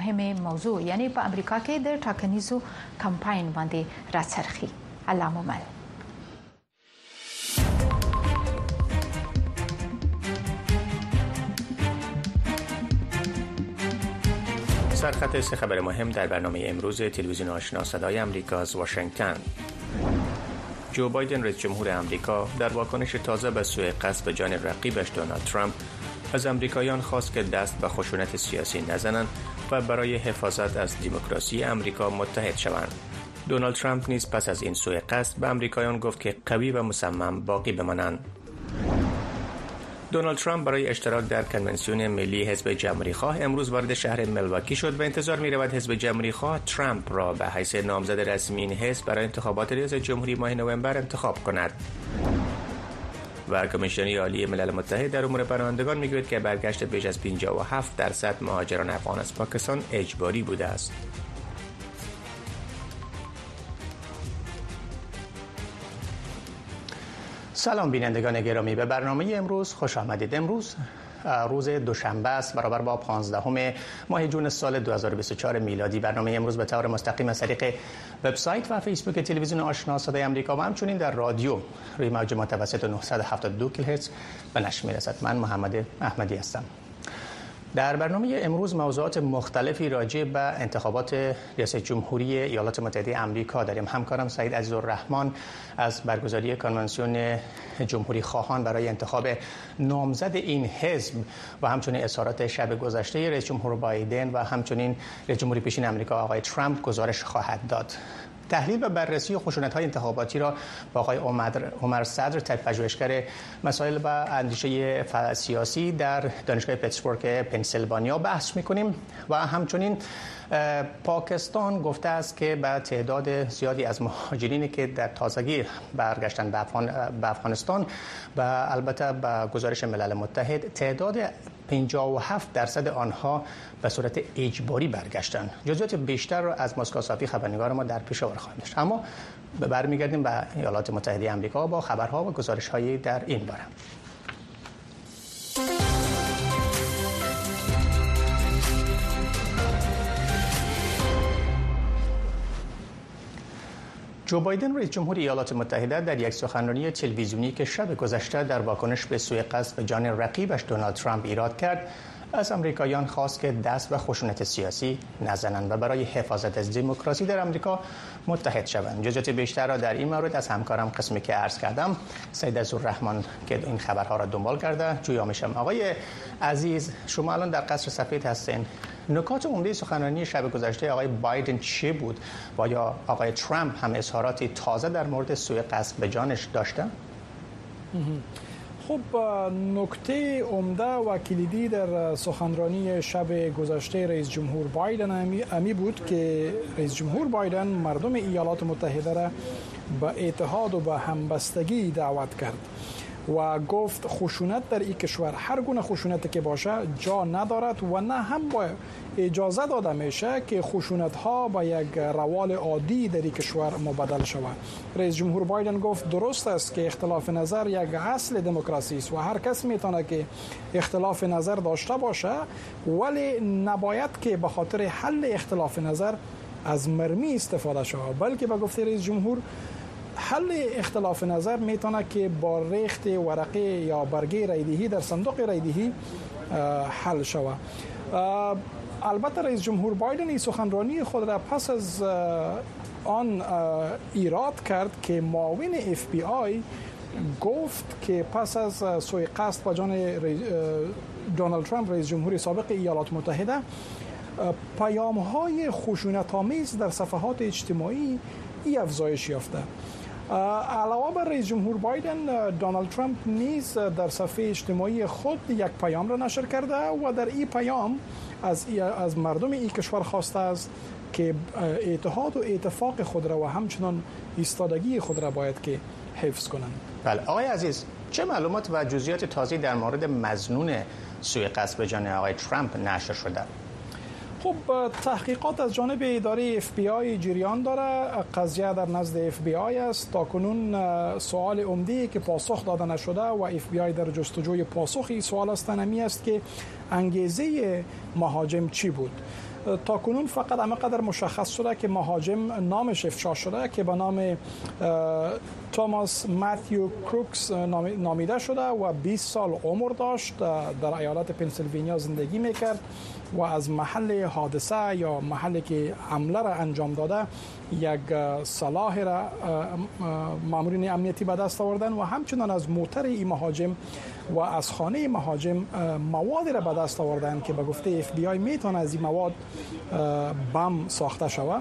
مهم موضوع یعنی په امریکا کې د ټاکنیزو کمپاین باندې راڅرخي. الله مومل. سرخط سه خبر مهم در برنامه امروز تلویزیون آشنا صدای آمریکا از واشنگتن. جو بایدن رئیس جمهور آمریکا در واکنش تازه به سوء قصد به جان رقیبش دونالد ترامپ از آمریکاییان خواست که دست به خشونت سیاسی نزنند و برای حفاظت از دموکراسی آمریکا متحد شوند. دونالد ترامپ نیز پس از این سوء قصد به آمریکاییان گفت که قوی و مصمم باقی بمانند. دونالد ترامپ برای اشتراک در کنونسیون ملی حزب جمهوری‌خواه امروز وارد شهر ملواکی شد و انتظار می‌رود حزب جمهوری‌خواه ترامپ را به حیث نامزد رسمی این حزب برای انتخابات ریاست جمهوری ماه نوامبر انتخاب کند. و کمیسیون عالی ملل متحد در امور پناهندگان می‌گوید که برگشت بیش از 57% مهاجران افغان از پاکستان اجباری بوده است. سلام بینندگان گرامی، به برنامه امروز خوش آمدید. امروز روز دوشنبه است، برابر با 15 ماه جون سال 2024 میلادی. برنامه امروز به طور مستقیم از طریق وبسایت و فیسبوک تلویزیون آشنا صدای آمریکا و همچنین در رادیو روی موج متوسط 972 کیلوهرتز به نشر می‌رسد. من محمد احمدی هستم. در برنامه امروز موضوعات مختلفی راجع به انتخابات ریاست جمهوری ایالات متحده آمریکا داریم. همکارم سعید عزیزالرحمن از برگزاری کنونسیون جمهوری خواهان برای انتخاب نامزد این حزب و همچنین اظهارات شب گذشته رئیس جمهور بایدن و همچنین رئیس جمهوری پیشین آمریکا آقای ترامپ گزارش خواهد داد. تحلیل و بررسی خشونت‌های انتخاباتی را با آقای عمر صدر، پژوهشگر مسائل و اندیشه سیاسی در دانشگاه پیتسبورگ پنسیلوانیا بحث می‌کنیم و همچنین پاکستان گفته است که به تعداد زیادی از مهاجرینی که در تازگی برگشتن به افغانستان و البته به گزارش ملل متحد تعداد 57% آنها به صورت اجباری برگشتن. جزئیات بیشتر را از مسکو صافی خبرنگار ما در پیشاور خواهیم داشت. اما برمیگردیم به ایالات متحده آمریکا با خبرها و گزارش‌هایی در این باره. جو بایدن رئیس جمهور ایالات متحده در یک سخنرانی تلویزیونی که شب گذشته در واکنش به سوء قصد به جان رقیبش دونالد ترامپ ایراد کرد، از آمریکاییان خواست که دست به خشونت سیاسی نزنند و برای حفاظت از دموکراسی در آمریکا متحد شوند. جزئیات بیشتر را در این مورد از همکارم قسمی که عرض کردم سعید عزیزالرحمن که این خبرها را دنبال کرده جویا میشم. آقای عزیز، شما الان در قصر سفید هستین. نکات عمده سخنرانی شب گذشته آقای بایدن چی بود و یا آقای ترامپ هم اظهاراتی تازه در مورد سوء قصد به جانش داشته؟ خب نکته عمده و کلیدی در سخنرانی شب گذشته رئیس جمهور بایدن امی بود که رئیس جمهور بایدن مردم ایالات متحده را به اتحاد و به همبستگی دعوت کرد و گفت خشونت در این کشور، هر گونه خشونتی که باشه جا ندارد و نه هم با اجازه داده میشه که خشونت ها به یک روال عادی در این کشور مبدل شود. رئیس جمهور بایدن گفت درست است که اختلاف نظر یک اصل دموکراسی است و هر کس میتونه که اختلاف نظر داشته باشه، ولی نباید که به خاطر حل اختلاف نظر از مرمی استفاده شود، بلکه به گفته رئیس جمهور حل اختلاف نظر میتونه که با ریخت ورقه یا برگه رایدهی در صندوق رایدهی حل شود. البته رئیس جمهور بایدن این سخنرانی خود را پس از آن ایراد کرد که معاون FBI گفت که پس از سوء قصد به جان دونالد ترامپ رئیس جمهوری سابق ایالات متحده پیام‌های خشونت‌آمیز در صفحات اجتماعی افزایش یافته. علاوه بر رئیس جمهور بایدن، دونالد ترامپ نیز در صفحه اجتماعی خود یک پیام را نشر کرده و در این پیام از مردم این کشور خواسته است که اتحاد و اتفاق خود را و همچنان ایستادگی خود را باید که حفظ کنند. بله آقای عزیز، چه معلومات و جزئیات تازه‌ای در مورد مظنون سوء قصد به جان آقای ترامپ نشر شده؟ خب تحقیقات از جانب اداره FBI جریان داره. قضیه در نزد FBI است. تاکنون سوال عمده‌ای که پاسخ داده نشده و FBI در جستجوی پاسخ این سوال است که انگیزه مهاجم چی بود. تاکنون فقط همقدر مشخص شده که مهاجم نامش افشا شده که به نام توماس ماتیو کروکس نامیده شده و 20 سال عمر داشت، در ایالت پنسیلوانیا زندگی میکرد و از محل حادثه یا محلی که حمله را انجام داده یک سلاح را مامورین امنیتی به دست آوردن و همچنان از موتر این مهاجم و از خانه مهاجم مواد را به دست آوردن که به گفته FBI میتونه از این مواد بم ساخته شود.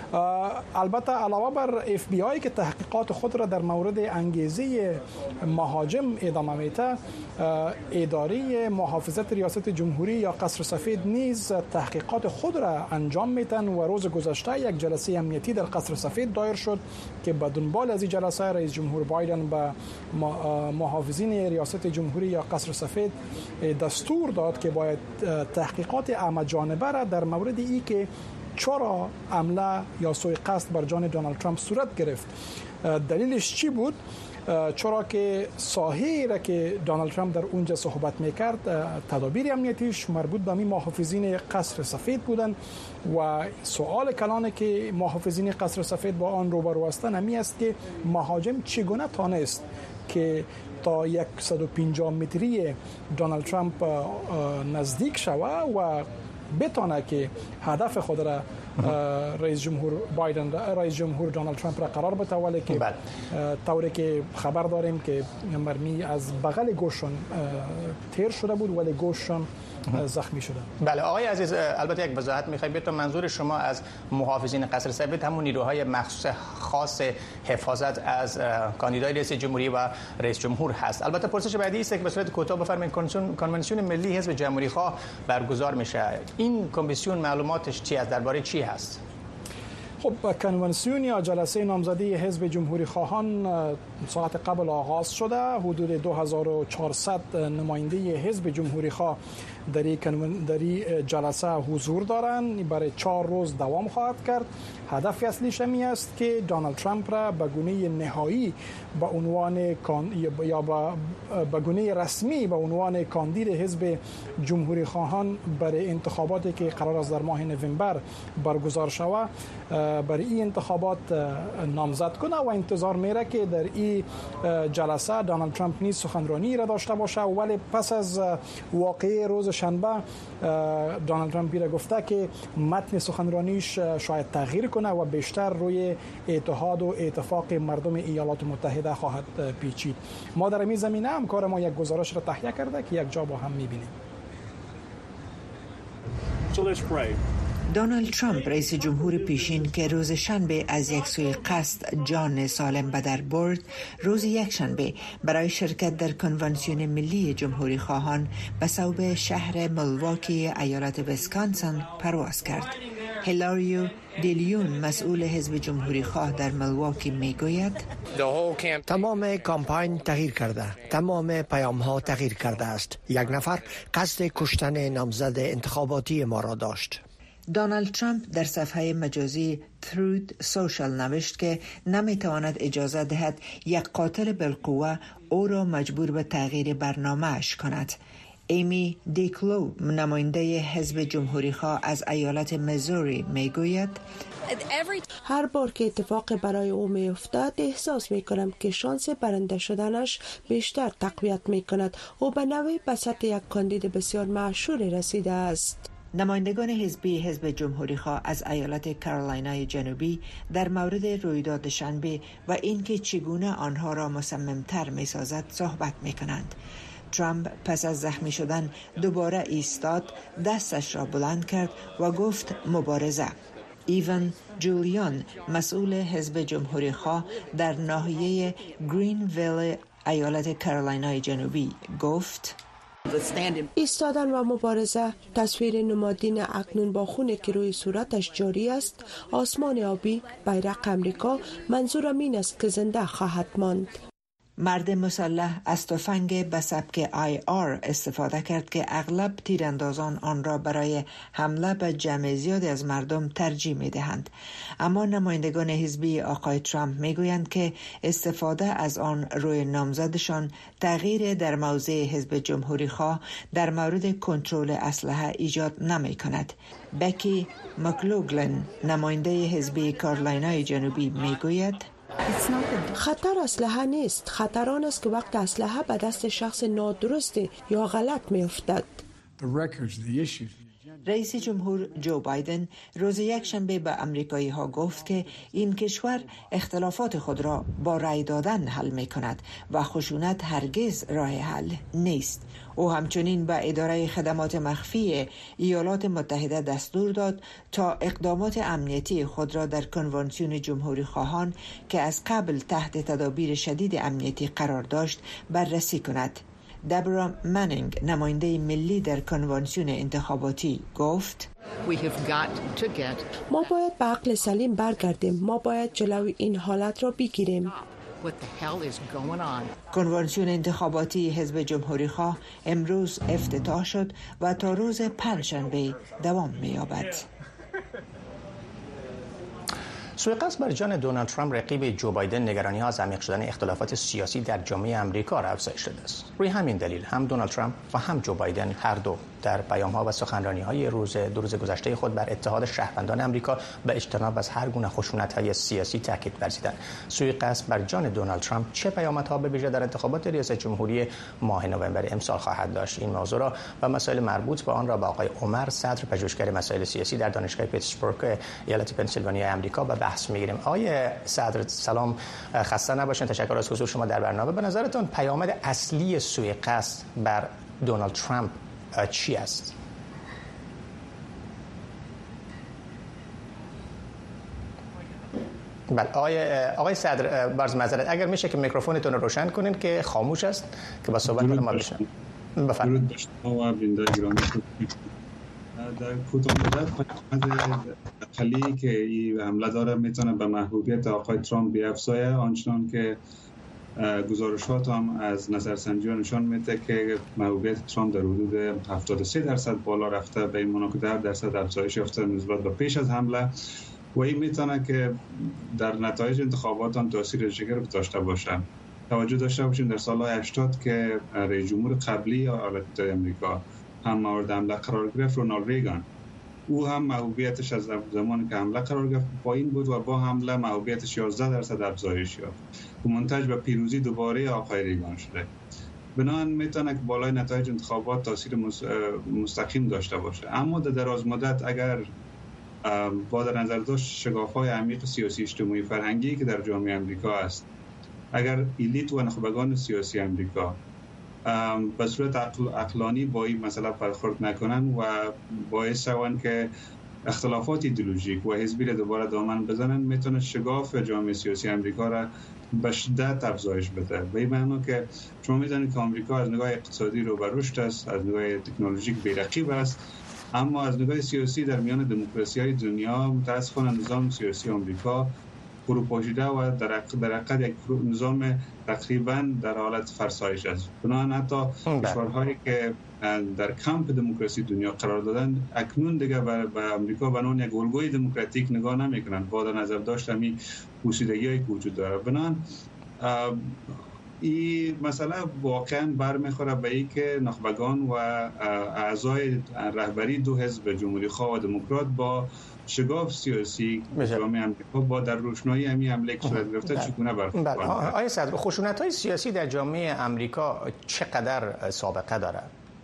البته علاوه بر FBI که تحقیقات خود را در مورد انگیزه مهاجم ادامه میده، اداره محافظت ریاست جمهوری یا قصر سفید نیز تحقیقات خود را انجام میدن و روز گذشته یک جلسه امنیتی در قصر سفید دایر شد که به دنبال از این جلسه رئیس جمهور بایدن به محافظین ریاست جمهوری یا قصر سفید دستور داد که باید تحقیقات همه‌جانبه را در مورد ای که چرا حمله یا سوء قصد بر جان دونالد ترامپ صورت گرفت. دلیلش چی بود؟ چرا که ساحه‌ای را که دونالد ترامپ در اونجا صحبت میکرد تدابیر امنیتیش مربوط به محافظین قصر سفید بودن و سوال کلانه که محافظین قصر سفید با آن روبرو هستند همی است که مهاجم چگونه تانست که تا 150 متری دونالد ترامپ نزدیک شود و بتونه که هدف خود را رئیس جمهور دونالد ترامپ را قرار بده، ولی که طوری که خبر داریم که مرمی از بغل گوششون تیر شده بود ولی گوششون زخمی شده. بله آقای عزیز، البته یک وضاحت می‌خوایم بهتون، منظور شما از محافظین قصر سفید همون نیروهای مخصوص خاص حفاظت از کاندیدای رئیس جمهوری و رئیس جمهور هست. البته پرسش بعدی است که به صورت کوتاه بفرمایید، کنونسیون ملی حزب جمهوری خواه برگزار میشه. این کمیسیون معلوماتش چی است؟ درباره چی هست؟ خب کنونسیون یا جلسه نامزدی حزب جمهوری خواهان ساعت قبل آغاز شده. حدود 2400 نماینده حزب جمهوری خواه در این جلسه حضور دارند. برای 4 روز دوام خواهد کرد. هدف اصلیش می است که دونالد ترامپ را به گونه نهایی به عنوان یا به گونه رسمی به عنوان کاندید حزب جمهوری خواهان برای انتخاباتی که قرار است در ماه نوامبر برگزار شود برای این انتخابات نامزد کنه و انتظار میره که در این جلسه دونالد ترامپ نیز سخنرانی را داشته باشه، ولی پس از واقعه روز شنبه دونالد ترامپ را گفته که متن سخنرانیش شاید تغییر کنه و بیشتر روی اتحاد و اتفاق مردم ایالات متحده خواهد پیچید. ما در این زمینه هم کار ما یک گزارش را تهیه کرده که یک جا با هم می‌بینیم. دونالد ترامپ رئیس جمهور پیشین که روز شنبه از یک سوی قصد جان سالم به در برد، روز یک شنبه برای شرکت در کنونسیون ملی جمهوری خواهان به صوب شهر ملواکی ایالت ویسکانسن پرواز کرد. هیلاریو دیلیون مسئول حزب جمهوری خواه در ملواکی میگوید تمام کامپاین تغییر کرده، تمام پیام ها تغییر کرده است. یک نفر قصد کشتن نامزد انتخاباتی ما را داشت. دونالد ترامپ در صفحه مجازی ترود سوشال نوشت که نمیتواند اجازه دهد یک قاتل بالقوه او را مجبور به تغییر برنامه‌اش کند. ایمی دیکلو نماینده حزب جمهوری خواه از ایالت میزوری میگوید هر بار که اتفاق برای او میافتد احساس میکنم که شانس برنده شدنش بیشتر تقویت میکند. او به نوعی به سطح یک کاندید بسیار مشهور رسیده است. نمایندگان حزبی حزب جمهوری خواه از ایالت کارولینای جنوبی در مورد رویداد شنبه و اینکه چگونه آنها را مصممتر میسازد صحبت میکنند. ترامپ پس از زخمی شدن دوباره ایستاد، دستش را بلند کرد و گفت مبارزه. ایوان جولیان مسئول حزب جمهوری خواه در ناحیه گرین ویلی ایالت کارولینای جنوبی گفت ایستادن و مبارزه. تصویر نمادین اکنون با خون که روی صورتش جاری است، آسمان آبی، بیرق امریکا. منظورم این است که زنده خواهد ماند. مرد مسلح از تفنگ به سبک IR استفاده کرد که اغلب تیراندازان آن را برای حمله به جمع زیادی از مردم ترجیح می دهند. اما نمایندگان حزبی آقای ترامپ می گویند که استفاده از آن روی نامزدشان تغییر در موضع حزب جمهوری خواه در مورد کنترل اسلحه ایجاد نمی کند. بکی مکلوگلن نماینده حزب کارولینای جنوبی می گوید خطر اسلحه نیست. خطر آن است که وقت اسلحه به دست شخص نادرست یا غلط می افتد. رئیس جمهور جو بایدن روز یکشنبه به امریکایی ها گفت که این کشور اختلافات خود را با رأی دادن حل می کند و خشونت هرگز راه حل نیست. او همچنین به اداره خدمات مخفی ایالات متحده دستور داد تا اقدامات امنیتی خود را در کنوانسیون جمهوری خواهان که از قبل تحت تدابیر شدید امنیتی قرار داشت بررسی کند. دبرا منینگ نماینده ملی در کنوانسیون انتخاباتی گفت ما باید به عقل سلیم برگردیم. ما باید جلوی این حالت را بگیریم. کنوانسیون انتخاباتی حزب جمهوری خواه امروز افتتاح شد و تا روز پنجشنبه دوام می‌یابد. سوء قصد بر جان دونالد ترامپ رقیب جو بایدن نگرانی‌ها از عمیق شدن اختلافات سیاسی در جامعه آمریکا را افزایش داده است. روی همین دلیل هم دونالد ترامپ و هم جو بایدن هر دو در پیام‌ها و سخنرانی‌های دو روز گذشته خود بر اتحاد شهروندان آمریکا به اجتناب از هر گونه خشونت‌های سیاسی تاکید ورزیدند. سوء قصد بر جان دونالد ترامپ چه پیامدها به ویژه در انتخابات ریاست جمهوری ماه نوامبر امسال خواهد داشت؟ این موضوع را و مسائل مربوط به آن را با آقای عمر صدر پژوهشگر مسائل سیاسی در دانشگاه پیتسبورگ ایالت پنسیلوانیا آمریکا به بحث می‌گیریم. آقای صدر سلام، خسته نباشید. تشکر از حضور شما در برنامه. به نظرتون پیامد اصلی سوء قصد بر دونالد ترامپ چی است؟ بله آقای صدر، باز معذرت اگر میشه که میکروفونتون رو روشن کنین که خاموش است که با صحبت ما بشنویم. بفرمایید. در کوتاه مدت خلی که این حمله داره میتونه به محبوبیت آقای ترامپ بیفزایه، آنچنان که گزارشات هم از نظرسنجی نشان میده که محبوبیت ترامپ در حدود 73% بالا رفته، به این معنا که 10% افزایش یافته نسبت به پیش از حمله و این میتونه که در نتایج انتخابات هم تاثیر شگرف داشته باشه. توجه داشته باشیم در سالهای 80 که رئیس جمهور قبلی ایالات متحده آمریکا هم مورد حمله قرار گرفت، رونالد ریگان، او هم محبوبیتش از زمانی که حمله قرار گرفت پایین بود و با حمله محبوبیتش 11% افزایش یافت و منتج به پیروزی دوباره آقای ریگان شده. بنابراین میتونه که بالای نتایج انتخابات تاثیر مستقیم داشته باشه. اما در دراز مدت اگر با در نظر داشت شگاف‌های عمیق سیاسی اجتماعی فرهنگی که در جامعه آمریکا است، اگر الیت و نخبگان سیاسی آمریکا به صورت عقلانی با این مسئله برخورد نکنن و باعث شوند که اختلافات ایدئولوژیک و حزبی را دوباره دامن بزنن، میتونه شگاف جامعه سیاسی آمریکا را به شدت افزایش بده. به این معنی که شما میدونید که آمریکا از نگاه اقتصادی رو به رشد است، از نگاه تکنولوژیک بی‌رقیب است، اما از نگاه سیاسی در میان دموکراسی‌های دنیا متأسفانه نظام سیاسی آمریکا فروپاشیده و در حقیقت یک نظام تقریبا در حالت فرسایش است. بنابراین حتی کشورهایی که در کمپ دموکراسی دنیا قرار دادن اکنون دیگه به آمریکا به عنوان یک الگوی دموکراتیک نگاه نمی‌کنند، با در نظر داشت همین پوسیدگی‌هایی که وجود داره. بنابراین این مسئله واقعا برمیخوره به این که نخبگان و اعضای رهبری دو حزب جمهوری خواه و دموکرات با شگاف سیاسی جامعه آمریکا با در روشنایی همین حمله که صورت گرفته چگونه برخورد کنند. آقای صدر، خشونت‌های سیاسی در جامعه آمریکا چقدر سابقه داره؟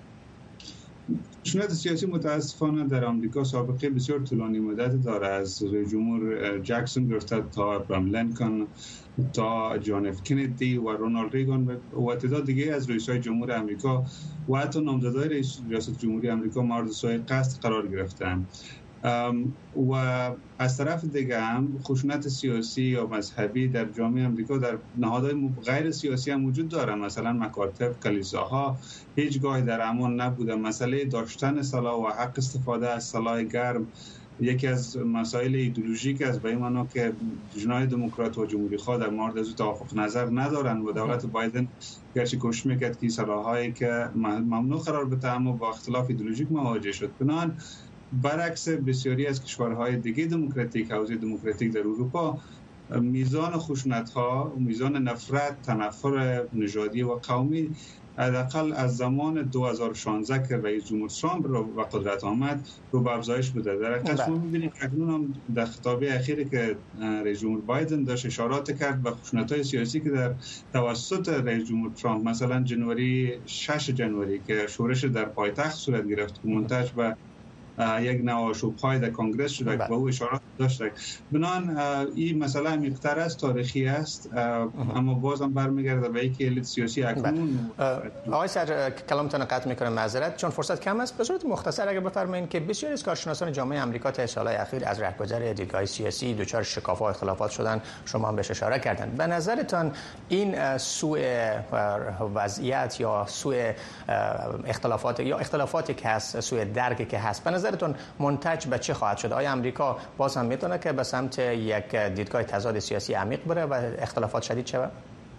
خشونت سیاسی متاسفانه در آمریکا سابقه بسیار طولانی مدت داره، از رئیس جمهور جکسون گرفته تا ابراهام لینکن تا جان اف کندی و رونالد ریگان و تعداد دیگه از رئیس‌های جمهور آمریکا و حتی نامزدهای ریاست جمهوری آمریکا مورد سوء قصد قرار گرفتند. و از طرف دیگه هم خشونت سیاسی یا مذهبی در جامعه آمریکا در نهادهای غیر سیاسی هم وجود داره. مثلا مکاتب، کلیساها هیچگاه در امان نبوده. مسئله داشتن سلاح و حق استفاده از سلاح گرم یکی از مسائل ایدئولوژیک است، به این معنا که جناح دموکرات و جمهوری خواه در مورد از توافق نظر ندارند و دولت بایدن گرچه کوشش میکرد که سلاح‌هایی که ممنوع قرار بده اما با اختلاف ایدئولوژیک مواجه شد. بنابراین برعکس بسیاری از کشورهای دیگه دموکراتیک، حوزه دموکراتیک در اروپا، میزان خشونت‌ها و میزان نفرت، تنفر نژادی و قومی حداقل از زمان 2016 که رئیس جمهور ترامپ رو به قدرت آمد رو به افزایش بوده. در حقیقت ما می‌بینیم اکنون هم در خطابه اخیری که رئیس جمهور بایدن داشت اشارات کرد به خشونت‌های سیاسی که در توسط رئیس جمهور ترامپ، مثلا 6 جنوری که شورش در پایتخت صورت گرفت که منتج به یک نواشوب‌های در کنگره شده که به او اشارات داشته. بنان این مسئله عمیق‌تر است، تاریخی است، اما بازم برمیگرده به اینکه الیت سیاسی اکنون. آقای صدر، کلامتون قطع میکنم، معذرت چون فرصت کم است. به صورت مختصر اگر بفرمایید که بسیاری از کارشناسان جامعه آمریکا طی سال‌های اخیر از رهگذر دیدگاه سیاسی دچار شکاف و اختلافات شدن، شما هم بهش اشاره کردند. به نظرتان این سوء وضعیت یا سوء اختلافات یا اختلافاتی که هست، سوء درکی که هست، به نظرتون منتج به چه خواهد شد؟ آیا آمریکا باز هم میتونه که به سمت یک دیدگاه تضاد سیاسی عمیق بره و اختلافات شدید شود؟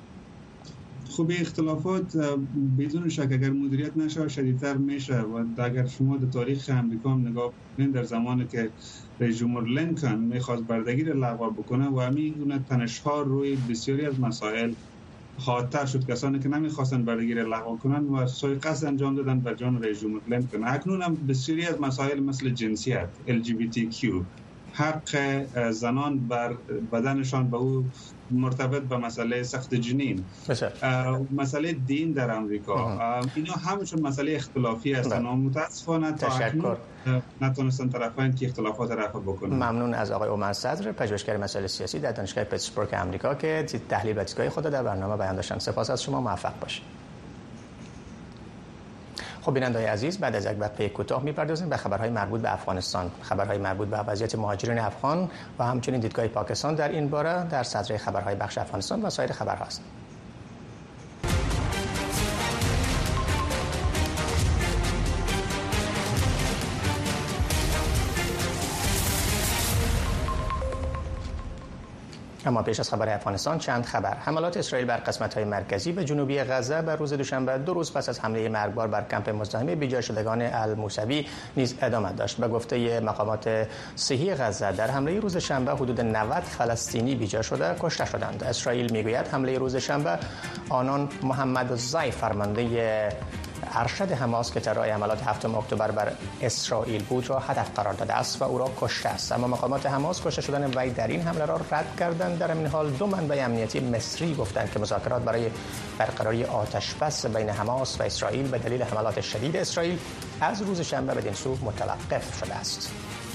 خب اختلافات بدون شک اگر مدیریت نشه شدیدتر میشه و اگر شما در تاریخ آمریکا هم نگاه کنید، در زمانی که رئیس جمهور لینکن میخواست بردگی را لغو بکنه و همین گونه تنش‌ها روی بسیاری از مسائل حادتر شد. کسانی که نمیخواستن بردگی را لغو کنن و سوء قصد انجام دادن بر جان رئیس جمهور لینکن. اکنون هم بسیاری از مسائل مثل جنسیت، LGBTQ، حق زنان بر بدنشان به او مرتبط به مسئله سخت جنین، مسئله دین در امریکا، اینا همشون مسئله اختلافی هستن و متاسفانه تا اکنون نتونستن طرفین که اختلافات رفع بکنن. ممنون از آقای عمر صدر، پژوهشگر مسائل سیاسی در دانشگاه پیتسبورگ آمریکا که تحلیل و دیدگاه خود در برنامه بیان داشتن. سپاس از شما، موفق باشید. خب بیننده‌های عزیز، بعد از یک وقفه کوتاه می‌پردازیم به خبرهای مربوط به افغانستان، خبرهای مربوط به وضعیت مهاجرین افغان و همچنین دیدگاه پاکستان در این باره در صدر خبرهای بخش افغانستان و سایر خبرها است. اما پیش از خبر افغانستان چند خبر. حملات اسرائیل بر قسمت‌های مرکزی و جنوبی غزه بر روز دوشنبه 2 روز پس از حمله مرگبار بر کمپ مزاحم بیجا شدگان الموسوی نیز ادامه داشت. به گفته مقامات صحی غزه در حمله روز شنبه حدود 90 فلسطینی بیجا شده کشته شدند. اسرائیل میگوید حمله روز شنبه آنان محمد زای فرمانده ارشد حماس که طراح حملات 7 اکتبر بر اسرائیل بود را هدف قرار داده است و او را کشته است. اما مقامات حماس کشته شدن وی در این حمله را رد کردند. در این حال 2 منبع امنیتی مصری گفتند که مذاکرات برای برقراری آتش بس بین حماس و اسرائیل به دلیل حملات شدید اسرائیل از روز شنبه بدین سو متوقف شده است.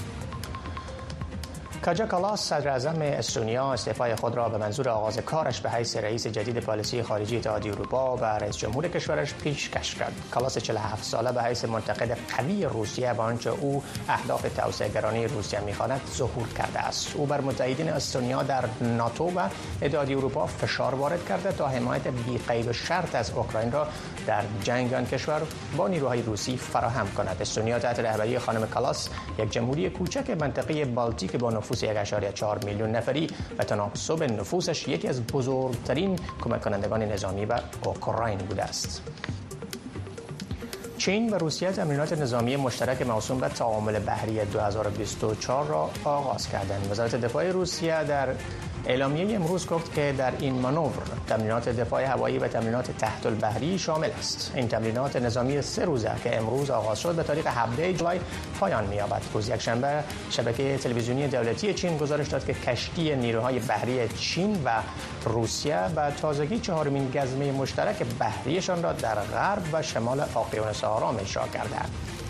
کاجا کالاس صدر اعظم استونیا استعفای خود را به منظور آغاز کارش به حیث رئیس جدید پالیسی خارجی اتحادیه اروپا و رئیس جمهور کشورش پیشکش کرد. کالاس 47 ساله به حیث منتقد قوی روسیه و آنچه او اهداف توسعه‌گرایی روسیه می‌خواند ظهور کرده است. او بر متحدین استونیا در ناتو و اتحادیه اروپا فشار وارد کرده تا حمایت بی‌قید و شرط از اوکراین را در جنگ آن کشور با نیروهای روسی فراهم کند. استونیا تحت رهبری خانم کالاس یک جمهوری کوچک منطقه بالتیک با نفوذ 1.4 میلیون نفری و تناسب نفوسش یکی از بزرگترین کمک کنندگان نظامی به اوکراین بوده است. چین و روسیه تمرینات نظامی مشترک موسوم به تعامل بحری 2024 را آغاز کردند. وزارت دفاع روسیه در اعلامیه امروز گفت که در این مانور تمرینات دفاع هوایی و تمرینات تحت البحری شامل است. این تمرینات نظامی 3 روزه که امروز آغاز شد به تاریخ 17 جولای پایان می‌یابد. روز یکشنبه شبکه تلویزیونی دولتی چین گزارش داد که کشتی نیروهای بحری چین و روسیه به تازگی 4مین گزمه مشترک بحریشان را در غرب و شمال اقیانوس آرام اجرا کردند.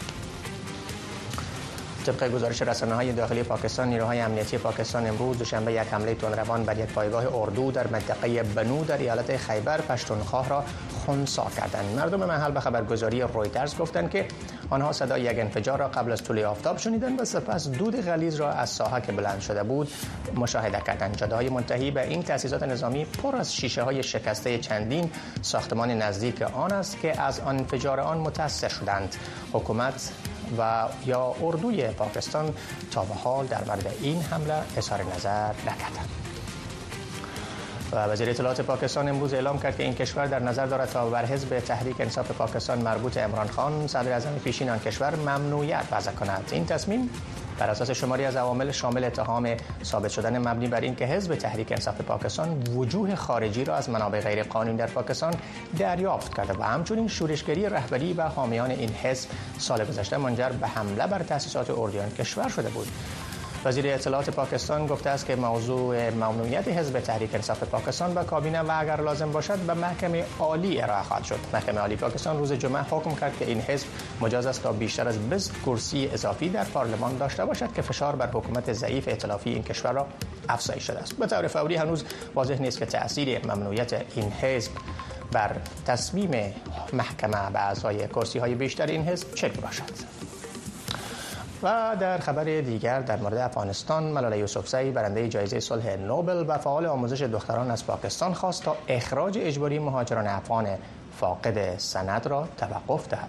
طبق گزارش رسانه‌های داخلی پاکستان، نیروهای امنیتی پاکستان امروز دوشنبه یک حمله تندروان بر یک پایگاه اردو در منطقه بنو در ایالت خیبر پشتونخوا را خنثی کردند. مردم محل به خبرگزاری رویترز گفتند که آنها صدای یک انفجار را قبل از طلوع آفتاب شنیدند و سپس دود غلیظ را از ساحه که بلند شده بود مشاهده کردند. جاده‌های منتهی به این تأسیسات نظامی پر از شیشه‌های شکسته چندین ساختمان نزدیک آن است که از انفجار آن متأثر شدند. حکومت و یا اردوی پاکستان تا به حال در مورد این حمله اظهار نظر نکردند. و وزیر اطلاعات پاکستان امروز اعلام کرد که این کشور در نظر دارد تا بر حزب تحریک انصاف پاکستان مربوط عمران خان صدر اعظم پیشین آن کشور ممنوعیت وضع کند. این تصمیم بر اساس شماری از عوامل شامل اتهام ثابت شدن مبنی بر این که حزب تحریک انصاف پاکستان وجوه خارجی را از منابع غیر قانونی در پاکستان دریافت کرده و همچنین شورشگری رهبری و حامیان این حزب سال گذشته منجر به حمله بر تأسیسات اردویان کشور شده بود. وزیر اطلاعات پاکستان گفته است که موضوع ممنوعیت حزب تحریک انصاف پاکستان به کابینه و اگر لازم باشد به محکمه عالی ارائه خواهد شد. محکمه عالی پاکستان روز جمعه حکم کرد که این حزب مجاز است تا بیشتر از 20 کرسی اضافی در پارلمان داشته باشد که فشار بر حکومت ضعیف ائتلافی این کشور را افزایش داده است. به طور فوری هنوز واضح نیست که تأثیر ممنوعیت این حزب بر تصمیم محکمه به اعضای کرسی‌های بیشتر این حزب چه باشد. و در خبر دیگر در مورد افغانستان، ملاله یوسفزئی برنده جایزه صلح نوبل و فعال آموزش دختران از پاکستان خواست تا اخراج اجباری مهاجران افغان فاقد سند را توقف دهد.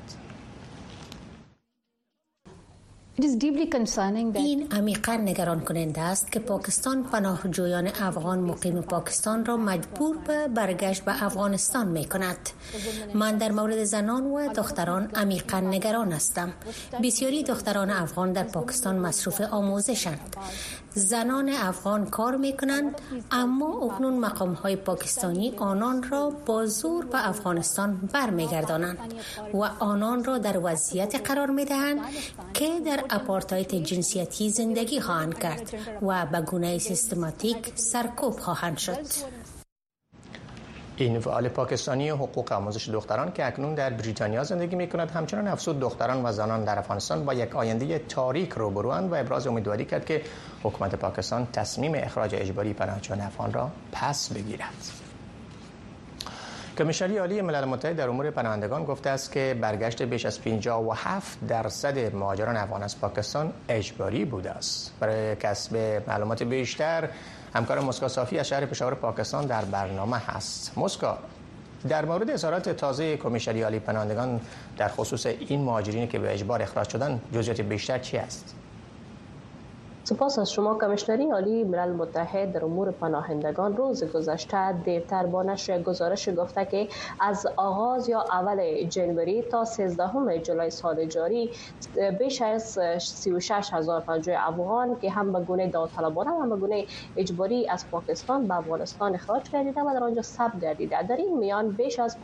این عمیقاً نگران کننده است که پاکستان پناهجویان افغان مقیم پاکستان را مجبور به برگشت به افغانستان می کند. من در مورد زنان و دختران عمیقاً نگران هستم. بسیاری دختران افغان در پاکستان مصروف آموزشند. زنان افغان کار می کنند، اما اکنون مقام‌های پاکستانی آنان را با زور به افغانستان برمیگردانند و آنان را در وضعیت قرار می دهند که در آپارتاید جنسیتی زندگی خواهند کرد و به گونه سیستماتیک سرکوب خواهند شد. این فعال پاکستانی حقوق آموزش دختران که اکنون در بریتانیا زندگی می‌کند همچنان افزود دختران و زنان در افغانستان با یک آینده تاریک روبروند و ابراز امیدواری کرد که حکومت پاکستان تصمیم اخراج اجباری پناهجویان افغان را پس بگیرد. کمیسری عالی ملل متحد در امور پناهندگان گفته است که برگشت بیش از 57% مهاجران افغان از پاکستان اجباری بوده است. برای کسب معلومات بیشتر همکار مسکا صافی از شهر پشاور پاکستان در برنامه هست. مسکا، در مورد اظهارات تازه کمیسری عالی پناهندگان در خصوص این مهاجرینی که به اجبار اخراج شدن جزئیات بیشتر چی است؟ سپاس از شما. کمیسری عالی ملل متحد در امور پناهندگان روز گذشته دیرتر با نشر گزارش گفته که از آغاز یا اول جنوری تا 13 جولای سال جاری بیش از 36,000 پناهجوی افغان که هم به گونه داوطلبانه هم به گونه اجباری از پاکستان به افغانستان اخراج گردیده و در آنجا ثبت گردیده. در این میان بیش از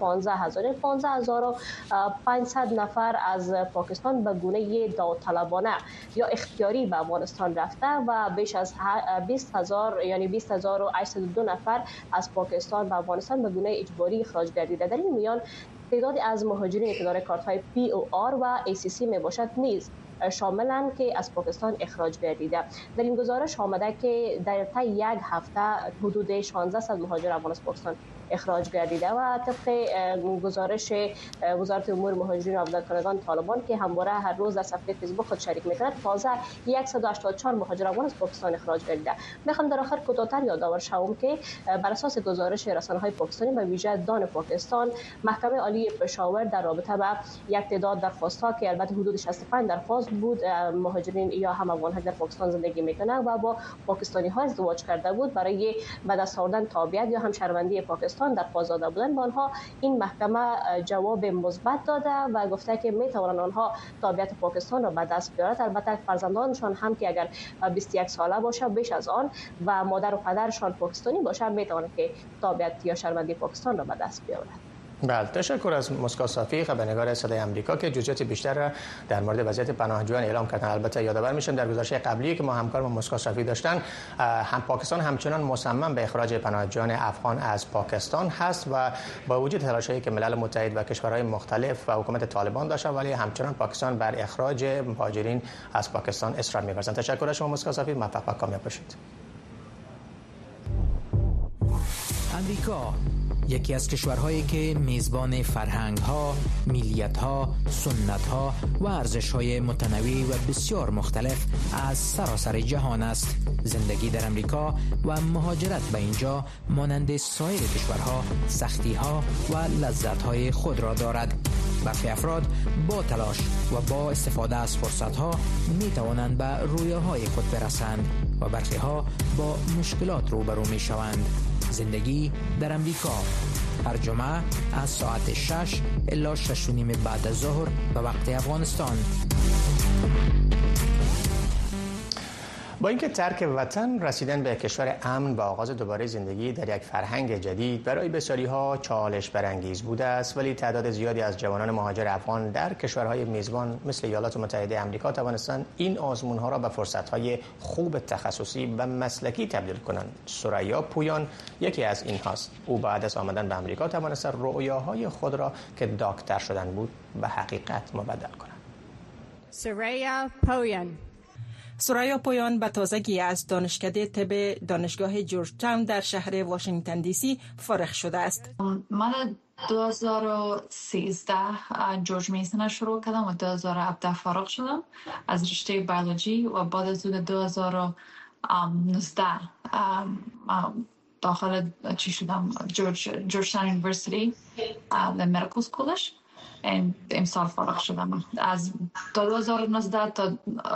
15,500 نفر از پاکستان به گونه داوطلبانه یا اختیاری به افغانستان رفته و بیش از 20,000 یعنی 20,802 نفر از پاکستان و افغانستان به گونه اجباری اخراج گردیده. در این میان تعدادی از مهاجرین که دارای کارت‌های POR و ACC میباشد نیز شاملن که از پاکستان اخراج گردیده. در این گزارش آمده که در طی یک هفته حدود 1600 مهاجر افغان از پاکستان اخراج گردیده و طبق گزارش وزارت امور مهاجرین و آبادانکنندگان طالبان که همواره هر روز در صفحه فیسبوک خود شریک می‌کند، تازه 184 مهاجر افغان از پاکستان اخراج گردیده. می‌خوام در آخر کوتاه‌تر یادآور شوم که بر اساس گزارش رسانه‌های پاکستانی و ویژه دان پاکستان، محکمه عالی پشاور در رابطه با یک تعداد درخواست‌ها که البته حدود 65 درخواست بود مهاجرین یا هم افغان‌ها در پاکستان زندگی می‌کنند و با پاکستانی‌ها ازدواج کرده بود برای به دست آوردن تابعیت یا هم شهروندی پاکستان درخواست داده بودند. با آنها این محکمه جواب مثبت داده و گفته که می‌توانند آنها تابعیت پاکستان را به دست بیارند. البته فرزندانشان هم که اگر 21 ساله باشه بیش از آن و مادر و پدرشان پاکستانی باشه می‌توانند که تابعیت یا شهروندی پاکستان را به دست بیارند. بله، تشکر از مسکا صافی خبرنگار صدای آمریکا که جزئیات بیشتر را در مورد وضعیت پناهجویان اعلام کردن. البته یادآور میشم در گزارش قبلی که ما همکار با مسکا صافی داشتن، هم پاکستان همچنان مصمم به اخراج پناهجویان افغان از پاکستان هست و با وجود تلاش‌هایی که ملل متحد و کشورهای مختلف و حکومت طالبان داشته، ولی همچنان پاکستان بر اخراج مهاجرین از پاکستان اصرار می‌ورزد. تشکر از شما مسکا صافی، موفق و کامیاب باشید. امریکا یکی از کشورهایی که میزبان فرهنگ‌ها، ملیت‌ها، سنت‌ها و ارزش‌های متنوع و بسیار مختلف از سراسر جهان است. زندگی در امریکا و مهاجرت به اینجا مانند سایر کشورها سختی‌ها و لذت‌های خود را دارد. برخی افراد با تلاش و با استفاده از فرصت‌ها می توانند به رویاهای خود برسند و برخی ها با مشکلات روبرو می شوند. زندگی در امریکا، هر جمعه از ساعت 6 الی 6:30 بعد از ظهر به وقت افغانستان. با اینکه ترک وطن، رسیدن به کشور امن و آغاز دوباره زندگی در یک فرهنگ جدید برای بسیاری‌ها چالش برانگیز بوده است، ولی تعداد زیادی از جوانان مهاجر افغان در کشورهای میزبان مثل ایالات متحده آمریکا توانستند این آزمون‌ها را به فرصت‌های خوب تخصصی و مسلکی تبدیل کنند. ثریا پویان یکی از اینهاست. او بعد از آمدن به آمریکا توانست رؤیاهای خود را که دکتر شدن بود به حقیقت مبدل کند. ثریا پویان به تازگی از دانشکده طب دانشگاه جورج تاون در شهر واشنگتن دی سی فارغ شده است. من 2013 جورج میسن شروع کردم و 2017 فارغ شدم از رشته بیولوژی و بعد از 2019 داخل شدم جورج تاون یونیورسیتی در مدیکال سکولش. امسال فارغ شدم. از 2019 تا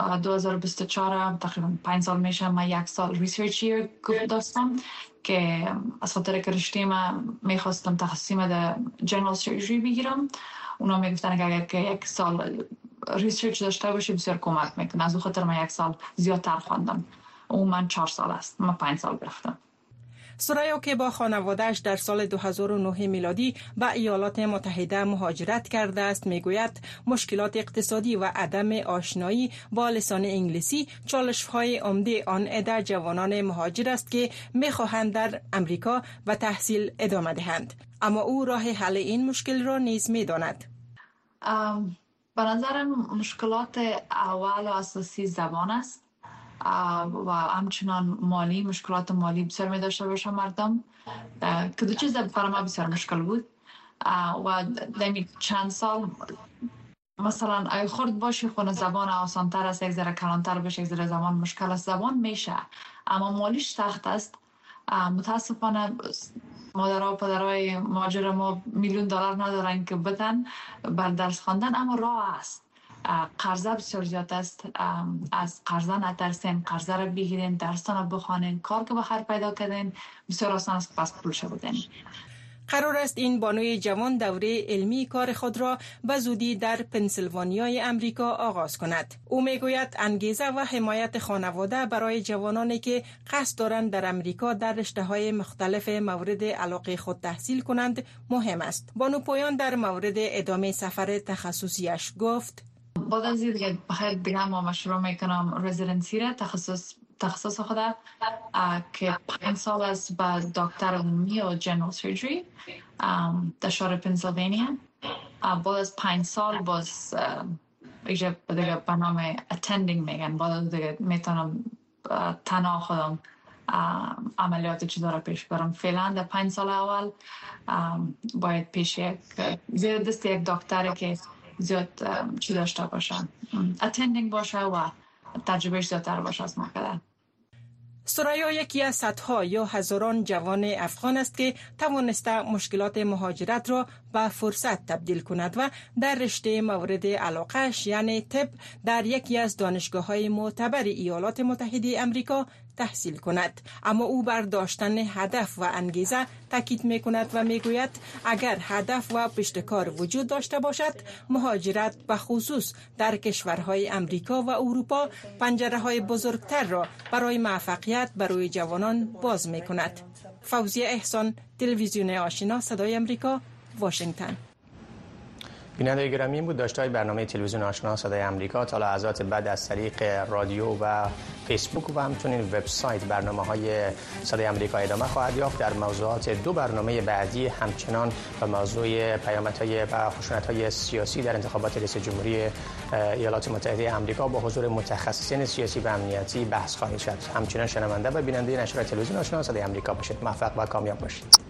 2024 تقریبا 5 سال میشه. من 1 سال ریسرچ ایر داشتم که از خاطر که رشته من میخواستم تخصصی من در جنرال سرجری بگیرم. اونا میگفتن که اگر که 1 سال ریسرچ داشته باشی بسیار کمک میکنه. از اون خاطر من 1 سال زیادتر خواندم. اون من 4 سال است. من 5 سال رفتم. ثریا که با خانواده‌اش در سال 2009 میلادی به ایالات متحده مهاجرت کرده است، میگوید مشکلات اقتصادی و عدم آشنایی با لسان انگلیسی چالش‌های عمده آن عده جوانان مهاجر است که می‌خواهند در امریکا و تحصیل ادامه دهند. اما او راه حل این مشکل را نیز می‌داند. به نظرم مشکلات اول و اساسی زبان است و همچنان مالی، مشکلات مالی بسیار می داشته باشه مردم که دو چیز برای ما بسیار مشکل بود و دمی چند سال مثلا اگه خورد باشی خونه زبان آسانتر است، یک ذره کلانتر باشه، یک ذره زبان مشکل است، زبان میشه اما مالیش سخت است. متاسفانه مادرها و پدرهای مهاجر ما $1,000,000 ندارن که بدن بر درس خواندن، اما راه است. قرضه بسیار زیاد است. از قرضه نترسین، قرضه را بگیرین، درستان را بخوانین، کار که بخیر پیدا کردین بسیار آسان است پس پول شدین. قرار است این بانوی جوان دوره علمی کار خود را به زودی در پنسیلوانیای امریکا آغاز کند. او میگوید انگیزه و حمایت خانواده برای جوانانی که قصد دارند در امریکا در رشته‌های مختلف مورد علاقه خود تحصیل کنند مهم است. بانو پویان در مورد ادامه سفر تخصصیش گفت: بعد از دیگه بخیر دیگه ما شروع میکنم رزیدنسی را تخصص خدا که 5 سال است با دکتر عمومی و جنرال سرجری در شهر پنسیلوانیا. بعد از 5 سال باز دیگه به نام اتندینگ میگن. بعد دیگه میتونم تنها خودم عملیات چیزا را پیش برم. فعلا در 5 سال اول باید پیش زیر دست یک دکتر که زیاد چی داشته باشه، اتندینگ باشه و تجربهش زیادتر باشه از ما کده. ثریا یکی از صدها یا هزاران جوان افغان است که توانسته مشکلات مهاجرت را به فرصت تبدیل کند و در رشته مورد علاقه‌اش یعنی طب در یکی از دانشگاه‌های معتبر ایالات متحده آمریکا تحصیل کند. اما او بر داشتن هدف و انگیزه تاکید می‌کند و میگوید اگر هدف و پشتکار وجود داشته باشد، مهاجرت به خصوص در کشورهای امریکا و اروپا پنجره‌های بزرگتر را برای موفقیت برای جوانان باز می‌کند. فوزیه احسان، تلویزیون آشنا، صدای امریکا، واشنگتن. بیننده گرامی، این بود داشته‌های برنامه تلویزیون آشنا صدای امریکا. تا لحظات بعد از طریق رادیو و فیسبوک و همچنین وبسایت برنامه‌های صدای امریکا ادامه خواهد یافت. در موضوعات 2 برنامه بعدی همچنان به موضوع پیامدهای و خشونت‌های سیاسی در انتخابات ریاست جمهوری ایالات متحده آمریکا با حضور متخصصین سیاسی و امنیتی بحث خواهید شد. همچنان شنونده و بیننده نشر تلویزیون آشنا صدای امریکا باشید. موفق و کامیاب باشید.